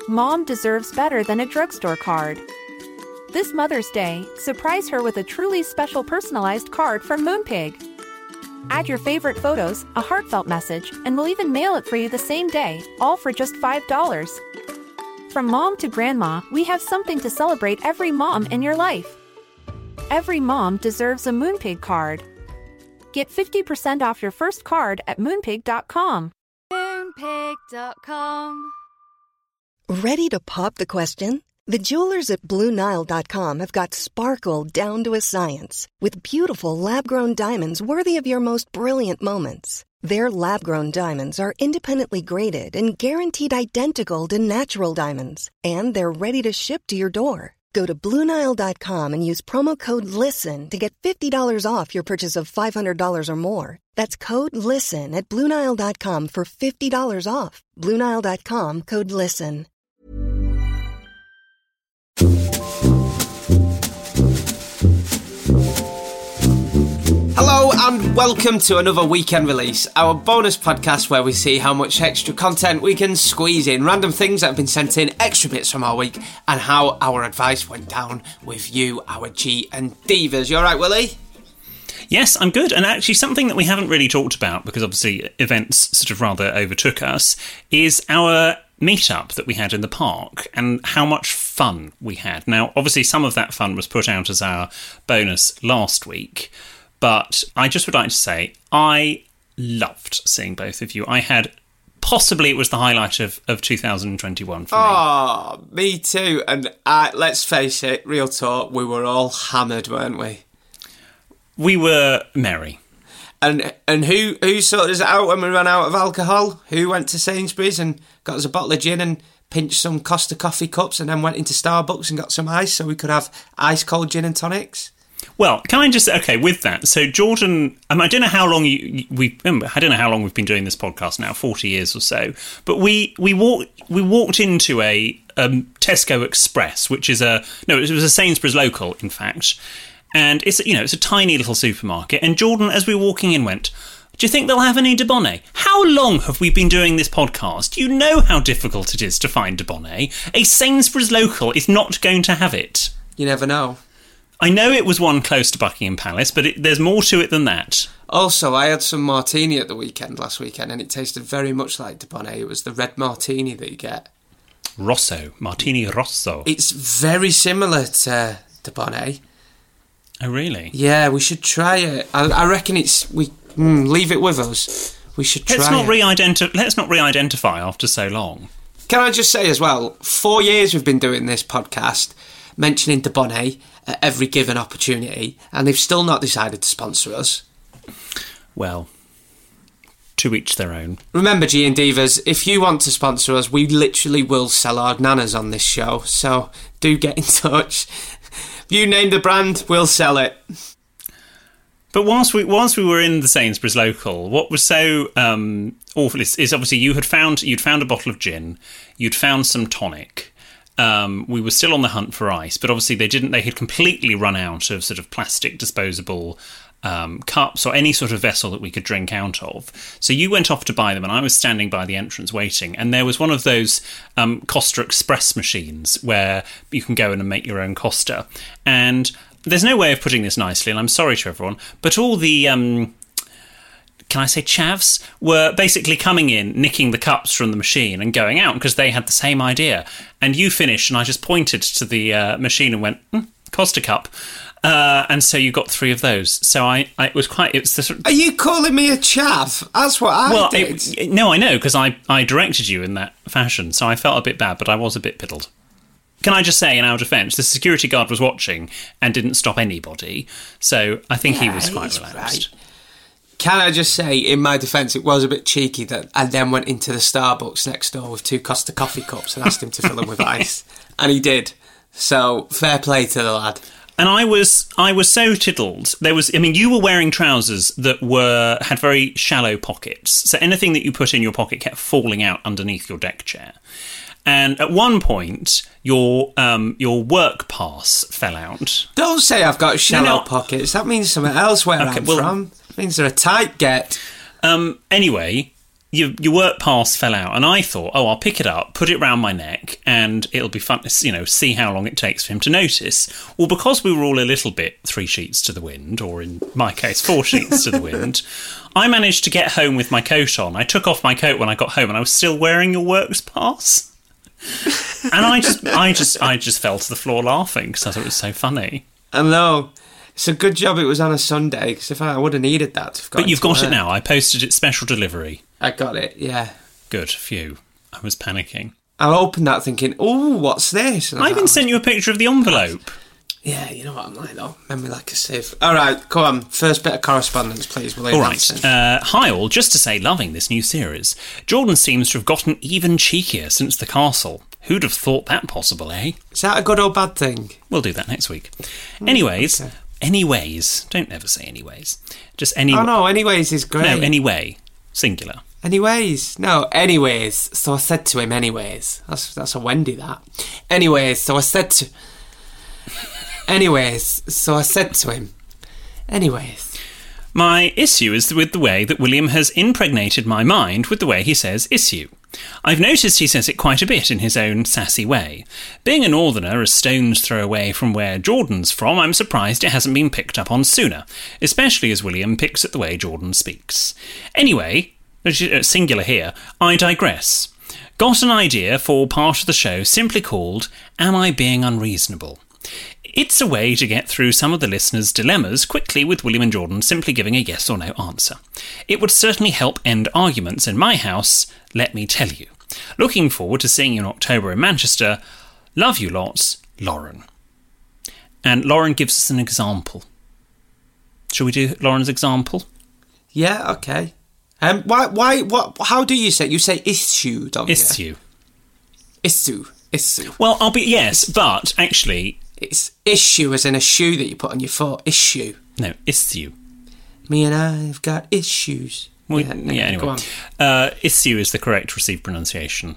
Mom deserves better than a drugstore card. This Mother's Day, surprise her with a truly special personalized card from Moonpig. Add your favorite photos, a heartfelt message, and we'll even mail it for you the same day, all for just $5. From mom to grandma, we have something to celebrate every mom in your life. Every mom deserves a Moonpig card. Get 50% off your first card at moonpig.com. Moonpig.com. Ready to pop the question? The jewelers at BlueNile.com have got sparkle down to a science with beautiful lab-grown diamonds worthy of your most brilliant moments. Their lab-grown diamonds are independently graded and guaranteed identical to natural diamonds, and they're ready to ship to your door. Go to BlueNile.com and use promo code LISTEN to get $50 off your purchase of $500 or more. That's code LISTEN at BlueNile.com for $50 off. BlueNile.com, code LISTEN. Hello and welcome to another weekend release, our bonus podcast where we see how much extra content we can squeeze in, random things that have been sent in, extra bits from our week, and how our advice went down with you, our G and Divas. You alright, Willie? Yes, I'm good. And actually something that we haven't really talked about, because obviously events sort of rather overtook us, is our meetup that we had in the park and how much fun we had. Now, obviously some of that fun was put out as our bonus last week, but I just would like to say I loved seeing both of you. I had, possibly it was the highlight of 2021 for me. Oh, me too. And let's face it, real talk, we were all hammered, weren't we? We were merry. And who sorted us out when we ran out of alcohol? Who went to Sainsbury's and got us a bottle of gin and pinched some Costa coffee cups and then went into Starbucks and got some ice so we could have ice-cold gin and tonics? Well, can I just, okay, with that, so Jordan, I don't know how long I don't know how long we've been doing this podcast now, 40 years or so, but we walked into a Tesco Express, which is it was a Sainsbury's local, in fact, and it's a tiny little supermarket, and Jordan, as we were walking in, went, do you think they'll have any Dubonnet? How long have we been doing this podcast? You know how difficult it is to find Dubonnet. A Sainsbury's local is not going to have it. You never know. I know it was one close to Buckingham Palace, but there's more to it than that. Also, I had some martini at the last weekend, and it tasted very much like Dubonnet. It was the red martini that you get. Rosso. Martini Rosso. It's very similar to Dubonnet. Oh, really? Yeah, we should try it. I reckon leave it with us. We should try it. Let's not re-identify after so long. Can I just say as well, 4 years we've been doing this podcast, mentioning Dubonnet at every given opportunity, and they've still not decided to sponsor us. Well, to each their own. Remember, G and Divas, if you want to sponsor us, we literally will sell our nanas on this show, so do get in touch. If you name the brand, we'll sell it. But whilst we were in the Sainsbury's local, what was so awful is obviously you'd found a bottle of gin, you'd found some tonic. We were still on the hunt for ice, but obviously they had completely run out of sort of plastic disposable cups or any sort of vessel that we could drink out of. So you went off to buy them, and I was standing by the entrance waiting, and there was one of those Costa Express machines where you can go in and make your own Costa. And there's no way of putting this nicely, and I'm sorry to everyone, but all the can I say chavs, were basically coming in, nicking the cups from the machine and going out because they had the same idea. And you finished, and I just pointed to the machine and went, Costa cup. And so you got 3 of those. So it's the sort of... Are you calling me a chav? That's what I did. No, I know, because I directed you in that fashion, so I felt a bit bad, but I was a bit piddled. Can I just say, in our defence, the security guard was watching and didn't stop anybody, so I think he was quite relaxed. Right. Can I just say, in my defence, it was a bit cheeky that I then went into the Starbucks next door with 2 Costa coffee cups and asked him to fill them with ice. And he did. So, fair play to the lad. And I was so tiddled. You were wearing trousers that had very shallow pockets. So anything that you put in your pocket kept falling out underneath your deck chair. And at one point, your work pass fell out. Don't say I've got shallow pockets. That means something else where I'm from. It means they're a tight get. Anyway, your work pass fell out, and I thought, oh, I'll pick it up, put it round my neck, and it'll be fun to, see how long it takes for him to notice. Well, because we were all a little bit 3 sheets to the wind, or in my case, 4 sheets to the wind, I managed to get home with my coat on. I took off my coat when I got home, and I was still wearing your works pass. And I just fell to the floor laughing because I thought it was so funny. I know. It's a good job it was on a Sunday, because if I would have needed that to have got But you've got it now. I posted it special delivery. I got it, yeah. Good, phew. I was panicking. I opened that thinking, oh, what's this? And I even sent you a picture of the envelope. Yeah, you know what I'm like, though. Memory like a sieve. All right, come on. First bit of correspondence, please, William. All right. Hi, all. Just to say, loving this new series. Jordan seems to have gotten even cheekier since the castle. Who'd have thought that possible, eh? Is that a good or bad thing? We'll do that next week. Anyways... Okay. Anyways. Don't ever say anyways. Just anyway. Oh, no, anyways is great. No, anyway. Singular. Anyways. No, anyways. So I said to him, anyways. That's a Wendy, that. Anyways, so I said to... Anyways, so I said to him, anyways. My issue is with the way that William has impregnated my mind with the way he says issue. I've noticed he says it quite a bit in his own sassy way. Being a northerner a stone's throw away from where Jordan's from, I'm surprised it hasn't been picked up on sooner, especially as William picks at the way Jordan speaks. Anyway, singular here, I digress. Got an idea for part of the show simply called Am I Being Unreasonable? It's a way to get through some of the listeners' dilemmas quickly with William and Jordan simply giving a yes or no answer. It would certainly help end arguments in my house, let me tell you. Looking forward to seeing you in October in Manchester. Love you lots, Lauren. And Lauren gives us an example. Shall we do Lauren's example? Yeah, okay. What? How do you say it? You say issue, don't you? Issue. Well, yes, but actually... It's issue as in a shoe that you put on your foot. Issue. No, issue. Me and I've got issues. Well, anyway. Go on. Issue is the correct received pronunciation.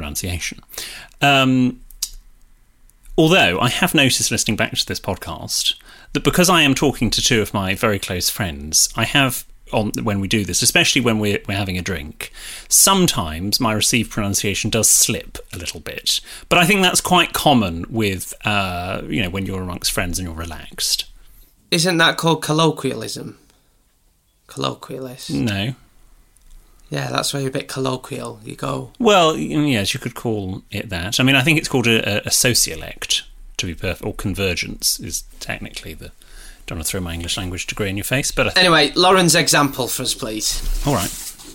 Although, I have noticed listening back to this podcast that because I am talking to 2 of my very close friends, I have... when we do this, especially when we're having a drink, sometimes my received pronunciation does slip a little bit. But I think that's quite common with, when you're amongst friends and you're relaxed. Isn't that called colloquialism? Colloquialist? No. Yeah, that's where you're a bit colloquial. You go... Well, yes, you could call it that. I mean, I think it's called a sociolect, to be perfect, or convergence is technically the... Don't want to throw my English language degree in your face, but... Anyway, Lauren's example for us, please. All right.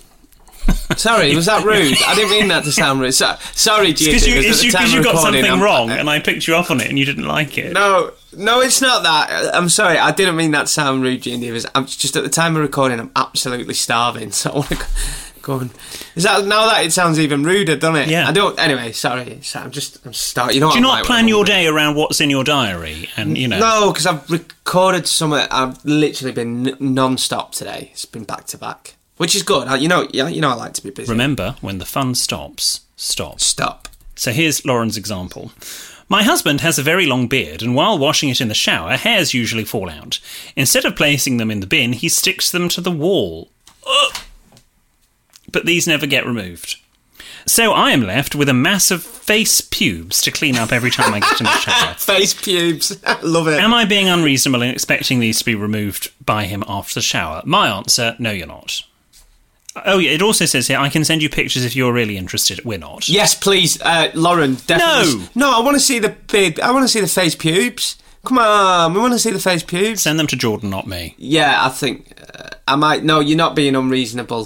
Sorry, was that rude? I didn't mean that to sound rude. Sorry, Judy. Because you got something wrong and I picked you up on it and you didn't like it. No, it's not that. I'm sorry, I didn't mean that to sound rude, Judy. I'm just at the time of recording, I'm absolutely starving, so I want to go on. Now that it sounds even ruder, doesn't it? Yeah. I don't... Anyway, sorry. I'm starting. You know what? Do you not plan your day around what's in your diary? And No, because I've recorded I've literally been non-stop today. It's been back to back, which is good. You know, I like to be busy. Remember, when the fun stops, stop. Stop. So here's Lauren's example. My husband has a very long beard, and while washing it in the shower, hairs usually fall out. Instead of placing them in the bin, he sticks them to the wall. Ugh. But these never get removed. So I am left with a mass of face pubes to clean up every time I get in the shower. Face pubes. Love it. Am I being unreasonable in expecting these to be removed by him after the shower? My answer, no, you're not. Oh, yeah, it also says here, I can send you pictures if you're really interested. We're not. Yes, please, Lauren, definitely. No, I want to see I want to see the face pubes. Come on, we want to see the face pubes. Send them to Jordan, not me. Yeah, I think I might... No, you're not being unreasonable.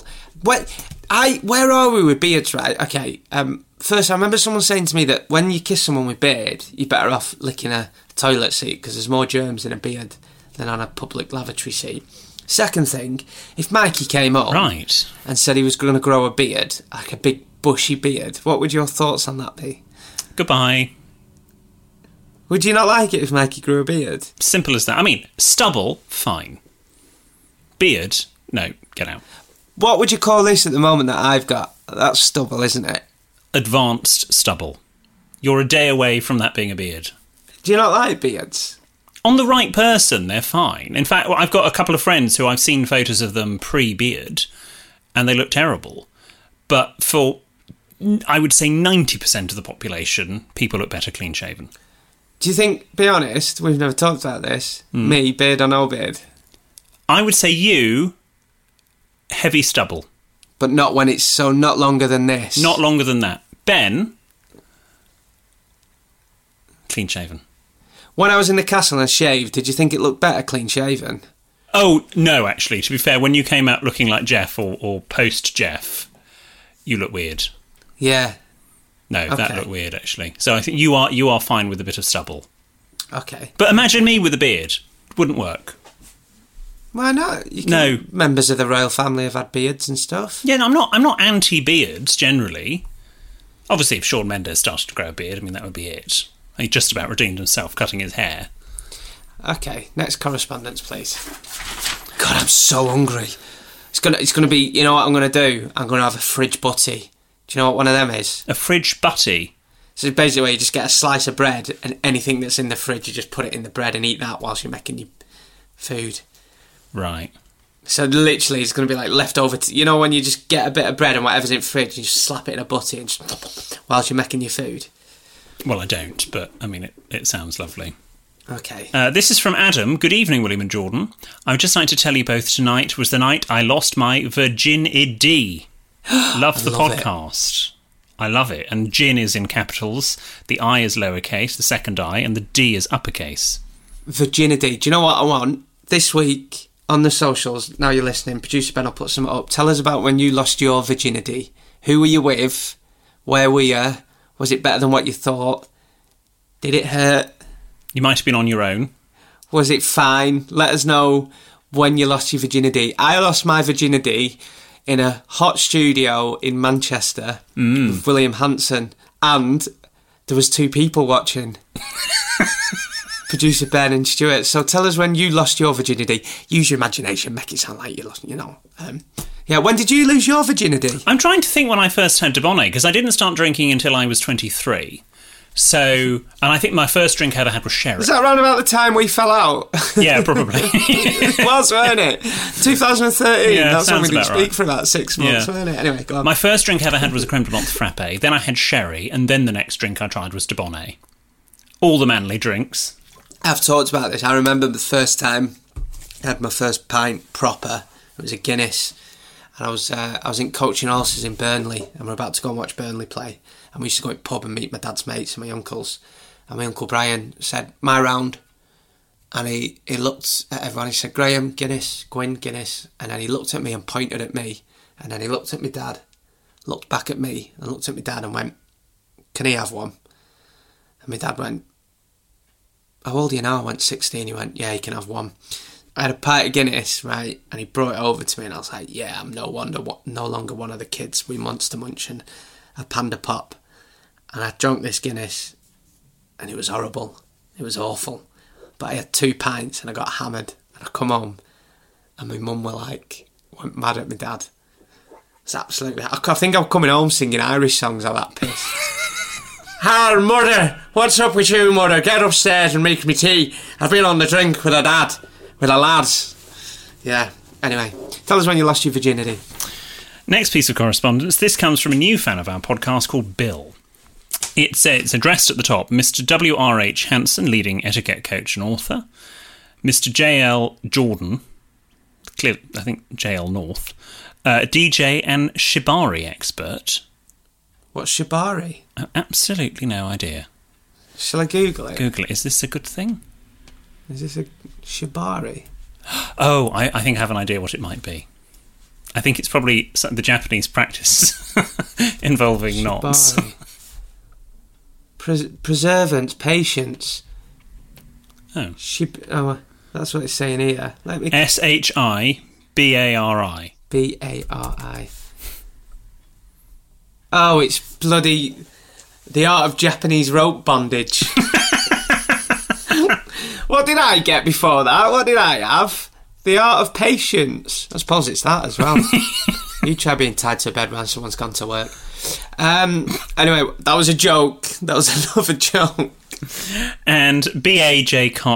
Where are we with beards, right? Okay, first I remember someone saying to me that when you kiss someone with beard, you're better off licking a toilet seat because there's more germs in a beard than on a public lavatory seat. Second thing, if Mikey came up and said he was going to grow a beard, like a big bushy beard, what would your thoughts on that be? Goodbye. Would you not like it if Mikey grew a beard? Simple as that. I mean, stubble, fine. Beard, no, get out. What would you call this at the moment that I've got? That's stubble, isn't it? Advanced stubble. You're a day away from that being a beard. Do you not like beards? On the right person, they're fine. In fact, I've got a couple of friends who I've seen photos of them pre-beard, and they look terrible. But for, I would say, 90% of the population, people look better clean-shaven. Do you think, be honest, we've never talked about this, me, beard or no beard? I would say you, heavy stubble. But not when it's so not longer than this. Not longer than that. Ben, clean-shaven. When I was in the castle and shaved, did you think it looked better clean-shaven? Oh, no, actually. To be fair, when you came out looking like Jeff or post-Jeff, you look weird. Yeah. No, Okay. that looked weird, actually. So I think you are fine with a bit of stubble. Okay. But imagine me with a beard. Wouldn't work. Why not? No. Members of the royal family have had beards and stuff. Yeah, no, I'm not anti-beards, generally. Obviously, if Shawn Mendes started to grow a beard, I mean, that would be it. He just about redeemed himself cutting his hair. Okay, next correspondence, please. God, I'm so hungry. It's gonna be. You know what I'm gonna do? I'm gonna have a fridge butty. Do you know what one of them is? A fridge butty. So basically, where you just get a slice of bread and anything that's in the fridge, you just put it in the bread and eat that whilst you're making your food. Right. So literally, it's going to be like leftover. You know when you just get a bit of bread and whatever's in the fridge, you just slap it in a butty and just whilst you're making your food. Well, I don't, but I mean, it sounds lovely. Okay. This is from Adam. Good evening, William and Jordan. I would just like to tell you both tonight was the night I lost my virginity. Love the podcast. I love it. And gin is in capitals, the I is lowercase, the second I, and the D is uppercase. Virginity. Do you know what I want? This week on the socials, now you're listening, producer Ben will put some up. Tell us about when you lost your virginity. Who were you with? Where were you? Was it better than what you thought? Did it hurt? You might have been on your own. Was it fine? Let us know when you lost your virginity. I lost my virginity in a hot studio in Manchester with William Hanson, and there was 2 people watching. Producer Ben and Stuart. So tell us when you lost your virginity. Use your imagination, make it sound like you lost, yeah, when did you lose your virginity? I'm trying to think when I first had Dubonnet, because I didn't start drinking until I was 23. So, and I think my first drink I ever had was sherry. Is that around about the time we fell out? Yeah, probably. It was, weren't it? 2013. Yeah, that's when we didn't sounds about speak right. for about 6 months, Yeah. weren't it? Anyway, go on. My first drink I ever had was a creme de menthe frappe. Then I had sherry, and then the next drink I tried was Dubonnet. All the manly drinks. I've talked about this. I remember the first time I had my first pint proper. It was a Guinness. And I was in coaching horses in Burnley, and we're about to go and watch Burnley play. And we used to go to the pub and meet my dad's mates and my uncles. And my Uncle Brian said, "My round." And he looked at everyone. He said, "Graham, Guinness, Gwyn, Guinness." And then he looked at me and pointed at me. And then he looked at my dad, looked back at me, and looked at my dad and went, "Can he have one?" And my dad went, "How old are you now?" I went, 16. He went, "Yeah, he can have one." I had a pint of Guinness, right, and he brought it over to me, and I was like, "Yeah, I'm no longer one of the kids we Monster Munch and a Panda Pop." And I drank this Guinness, and it was horrible. It was awful. But I had 2 pints, and I got hammered, and I come home, and my mum went mad at my dad. It's absolutely... I think I'm coming home singing Irish songs like that piss. "Hi, mother, what's up with you, mother? Get upstairs and make me tea. I've been on the drink with a lads." Yeah, anyway, tell us when you lost your virginity. Next piece of correspondence. This comes from a new fan of our podcast called Bill. It's addressed at the top, Mr. W.R.H. Hanson, leading etiquette coach and author. Mr. J.L. Jordan, I think J.L. North, DJ and shibari expert. What's shibari? Absolutely no idea. Shall I Google it? Google it. Is this a good thing? Is this a shibari? Oh, I think I have an idea what it might be. I think it's probably the Japanese practice involving knots. Shibari. Preservance, patience. Oh. That's what it's saying here. Let me... shibari. B-A-R-I. Oh, it's bloody... The art of Japanese rope bondage. What did I get before that? What did I have? The art of patience. I suppose it's that as well. You try being tied to a bed when someone's gone to work. Anyway, that was a joke. That was another joke. And B.A.J. Cartwright, ?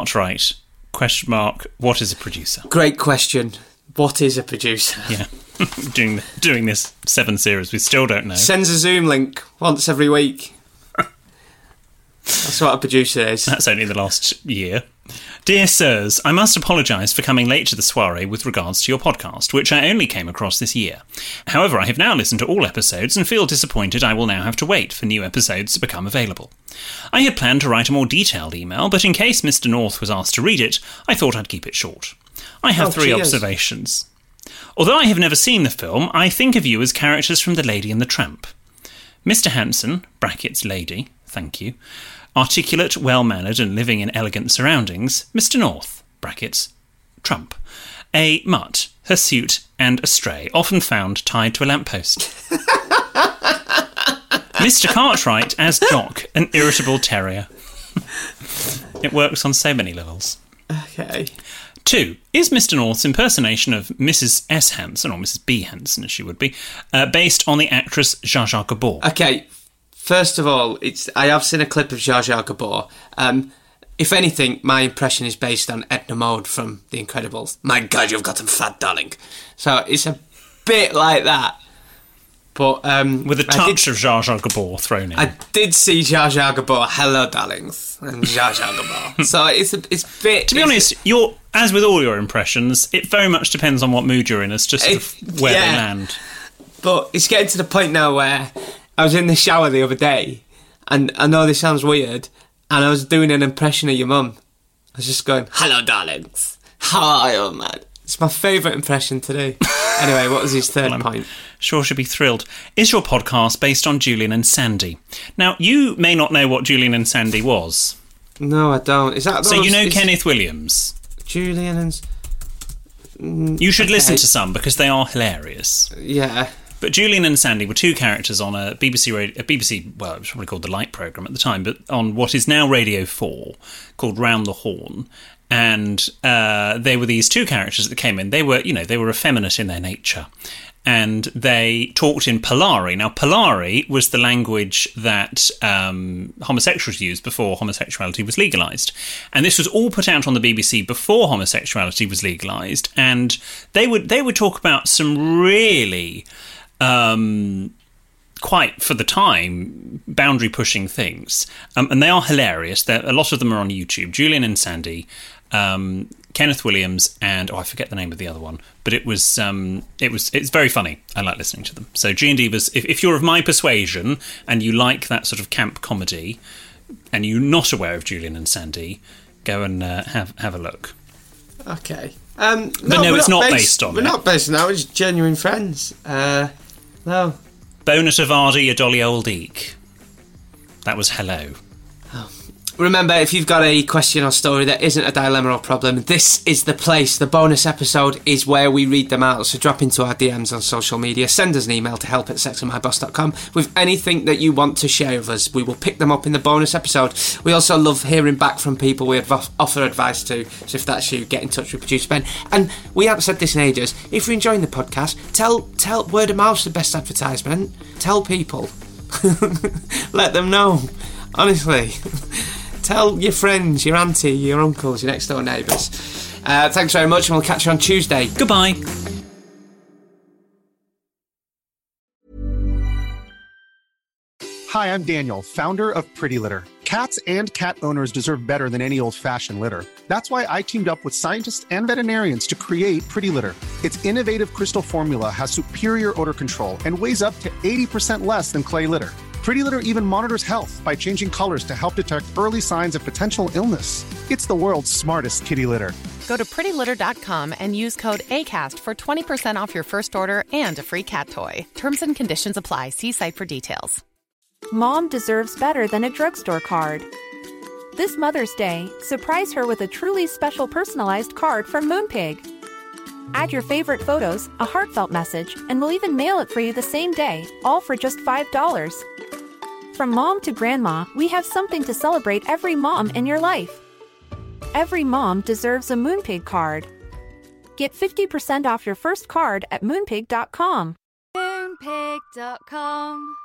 What is a producer? Great question. What is a producer? Yeah. doing this 7 series, we still don't know. Sends a Zoom link once every week. That's what a producer is. That's only the last year. Dear sirs, I must apologise for coming late to the soiree with regards to your podcast, which I only came across this year. However, I have now listened to all episodes and feel disappointed I will now have to wait for new episodes to become available. I had planned to write a more detailed email, but in case Mr. North was asked to read it, I thought I'd keep it short. I have 3 observations. Although I have never seen the film, I think of you as characters from The Lady and the Tramp. Mr. Hanson, brackets lady, thank you, articulate, well-mannered and living in elegant surroundings, Mr. North, brackets, Trump, a mutt, hirsute and a stray, often found tied to a lamppost. Mr. Cartwright as Jock, an irritable terrier. It works on so many levels. Okay. 2. Is Mr. North's impersonation of Mrs. S. Hanson, or Mrs. B. Hanson as she would be, based on the actress Zsa Zsa Gabor? Okay. First of all, I have seen a clip of Zsa Zsa Gabor. If anything, my impression is based on Edna Mode from The Incredibles. My God, you've got him fat, darling. So it's a bit like that. But with a touch of Zsa Zsa Gabor thrown in. I did see Zsa Zsa Gabor, hello, darlings, and Zsa Zsa Gabor. So it's a bit... To be honest, as with all your impressions, it very much depends on what mood you're in as to sort of where they land. But it's getting to the point now where... I was in the shower the other day, and I know this sounds weird, and I was doing an impression of your mum. I was just going, hello, darlings. How are you, man? It's my favourite impression to do. Anyway, what was his third point? Sure should be thrilled. Is your podcast based on Julian and Sandy? Now, you may not know what Julian and Sandy was. No, I don't. Is that... So you know Kenneth Williams? Julian and... You should listen to some, because they are hilarious. Yeah. But Julian and Sandy were 2 characters on a BBC, well, it was probably called the Light programme at the time, but on what is now Radio 4, called Round the Horn. And they were these 2 characters that came in. They were effeminate in their nature. And they talked in Polari. Now, Polari was the language that homosexuals used before homosexuality was legalised. And this was all put out on the BBC before homosexuality was legalised. And they would talk about some really... quite, for the time, boundary-pushing things. And they are hilarious. A lot of them are on YouTube. Julian and Sandy, Kenneth Williams, and... I forget the name of the other one. But it's very funny. I like listening to them. So G&D was... If you're of my persuasion, and you like that sort of camp comedy, and you're not aware of Julian and Sandy, go and have a look. Okay. No, it's not based on it. We're not based on that. We're just genuine friends. No. Bona Tavardi, a dolly old eek. That was hello. Oh. Remember, if you've got a question or story that isn't a dilemma or problem, this is the place. The bonus episode is where we read them out. So drop into our DMs on social media. Send us an email to help@sexandmyboss.com with anything that you want to share with us. We will pick them up in the bonus episode. We also love hearing back from people we offer advice to. So if that's you, get in touch with Producer Ben. And we haven't said this in ages. If you're enjoying the podcast, tell word of mouth's the best advertisement. Tell people. Let them know. Honestly. Tell your friends, your auntie, your uncles, your next door neighbours. Thanks very much, and we'll catch you on Tuesday. Goodbye. Hi, I'm Daniel, founder of Pretty Litter. Cats and cat owners deserve better than any old-fashioned litter. That's why I teamed up with scientists and veterinarians to create Pretty Litter. Its innovative crystal formula has superior odor control and weighs up to 80% less than clay litter. Pretty Litter even monitors health by changing colors to help detect early signs of potential illness. It's the world's smartest kitty litter. Go to prettylitter.com and use code ACAST for 20% off your first order and a free cat toy. Terms and conditions apply. See site for details. Mom deserves better than a drugstore card. This Mother's Day, surprise her with a truly special personalized card from Moonpig. Add your favorite photos, a heartfelt message, and we'll even mail it for you the same day, all for just $5. From mom to grandma, we have something to celebrate every mom in your life. Every mom deserves a Moonpig card. Get 50% off your first card at Moonpig.com. Moonpig.com